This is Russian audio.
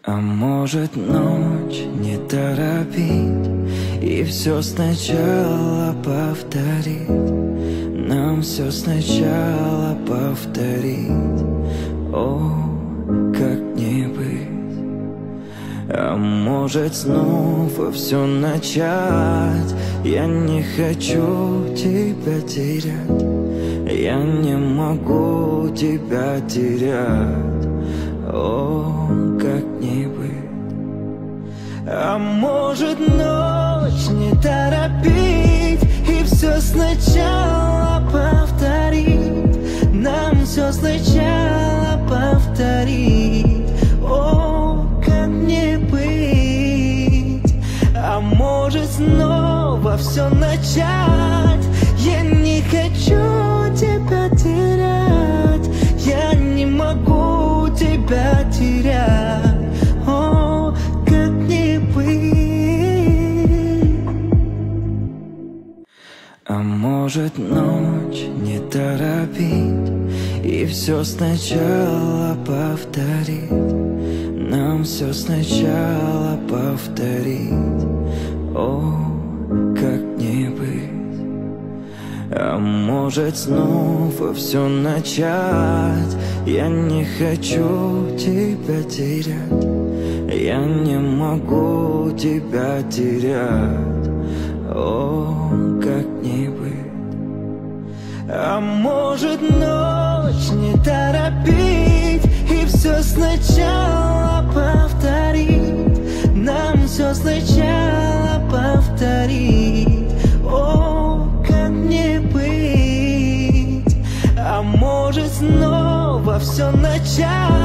А может ночь не торопить и все сначала повторить, нам все сначала повторить. О, как не быть. А может снова все начать, я не хочу тебя терять, я не могу тебя терять. О, как не быть. А может ночь не торопить и все сначала повторить, нам все сначала повторить. О, как не быть. А может снова все начать, я не хочу тебя терять, я не могу тебя терять. О, как не быть. А может ночь не торопить и все сначала повторить, нам все сначала повторить. О, как не быть. А может снова все начать, я не хочу тебя терять, я не могу тебя терять. О, как не быть. А может ночь не торопить и все сначала повторить, нам все сначала повторить. О, как не быть. А может снова все начать,